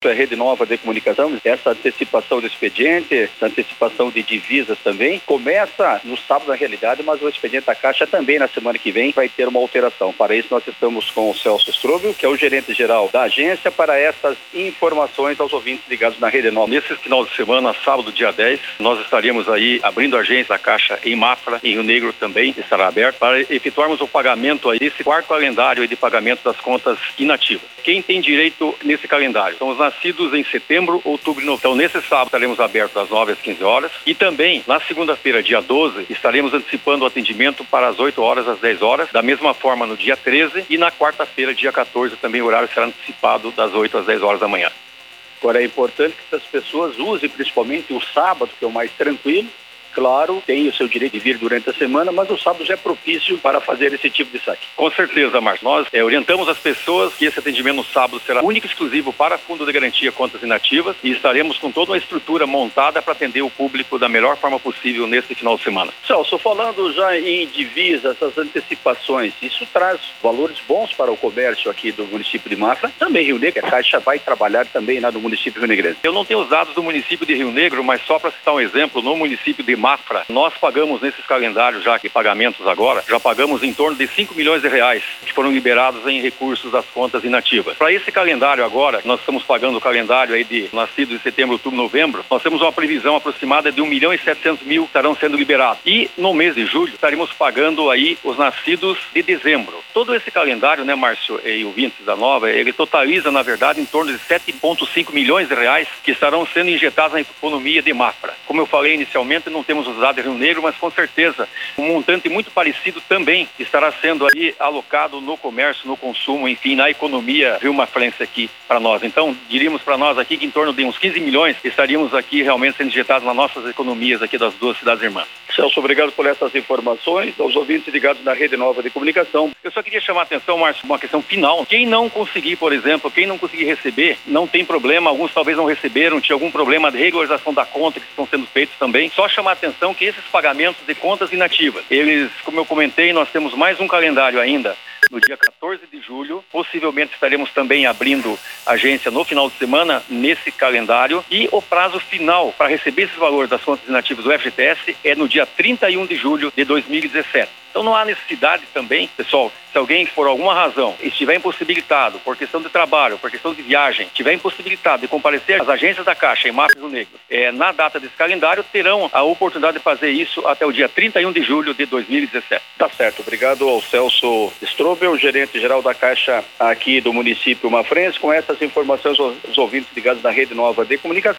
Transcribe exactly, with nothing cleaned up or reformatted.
município, a Rede Nova de Comunicação, essa antecipação do expediente, essa antecipação de divisas também, começa no sábado na realidade, mas o expediente da Caixa também na semana que vem vai ter uma alteração. Para isso nós estamos com o Celso Strobel, que é o gerente-geral da agência, para essas informações aos ouvintes ligados na Rede Nova. Nesse final de semana, sábado, dia dez, nós estaríamos aí abrindo a agência da Caixa em Mafra, em Rio Negro também estará aberto, para efetuarmos o pagamento aí desse quarto calendário aí de pagamento das contas inativas. Quem tem direito nesse calendário são os nascidos em setembro, outubro e novembro. Então, nesse sábado estaremos abertos das nove às quinze horas e também na segunda-feira, dia doze, estaremos antecipando o atendimento para as oito horas às dez horas, da mesma forma no dia treze e na quarta-feira, dia quatorze, também o horário será antecipado das oito às dez horas da manhã. Agora é importante que as pessoas usem principalmente o sábado, que é o mais tranquilo. Claro, tem o seu direito de vir durante a semana, mas o sábado já é propício para fazer esse tipo de saque. Com certeza, Márcio. Nós é, orientamos as pessoas que esse atendimento no sábado será único e exclusivo para Fundo de Garantia Contas Inativas e estaremos com toda uma estrutura montada para atender o público da melhor forma possível nesse final de semana. Celso, falando já em divisas, essas antecipações, isso traz valores bons para o comércio aqui do município de Mafra. Também Rio Negro, a Caixa vai trabalhar também lá no município rio-negrense. Eu não tenho os dados do município de Rio Negro, mas só para citar um exemplo, no município de Mafra, nós pagamos nesses calendários já que pagamentos agora, já pagamos em torno de cinco milhões de reais que foram liberados em recursos das contas inativas. Para esse calendário agora, nós estamos pagando o calendário aí de nascidos em setembro, outubro, novembro, nós temos uma previsão aproximada de um milhão e setecentos mil que estarão ssendo liberados. E no mês de julho estaremos pagando aí os nascidos de dezembro. Todo esse calendário, né, Márcio e ouvintes da Nova, ele totaliza, na verdade, em torno de sete vírgula cinco milhões de reais que estarão sendo injetados na economia de Mafra. Como eu falei inicialmente, não temos os dados de Rio Negro, mas com certeza um montante muito parecido também estará sendo aí alocado no comércio, no consumo, enfim, na economia rio-mafrense aqui para nós. Então, diríamos para nós aqui que em torno de uns quinze milhões estaríamos aqui realmente sendo injetados nas nossas economias aqui das duas cidades irmãs. Celso, obrigado por essas informações, aos ouvintes ligados na Rede Nova de Comunicação. Eu só queria chamar a atenção, Márcio, uma questão final. Quem não conseguir, por exemplo, quem não conseguir receber, não tem problema, alguns talvez não receberam, tinha algum problema de regularização da conta que estão sendo feitos também. Só chamar a atenção que esses pagamentos de contas inativas, eles, como eu comentei, nós temos mais um calendário ainda. No dia quatorze de julho, possivelmente estaremos também abrindo agência no final de semana nesse calendário e o prazo final para receber esses valores das contas inativas do F G T S é no dia trinta e um de julho de dois mil e dezessete. Então não há necessidade também, pessoal, se alguém por alguma razão estiver impossibilitado, por questão de trabalho, por questão de viagem, estiver impossibilitado de comparecer às agências da Caixa em Mafra e Rio Negro, é, na data desse calendário, terão a oportunidade de fazer isso até o dia trinta e um de julho de dois mil e dezessete. Tá certo, obrigado ao Celso Strobel, gerente-geral da Caixa aqui do município mafrense, com essas informações aos ouvintes ligados na Rede Nova de Comunicação.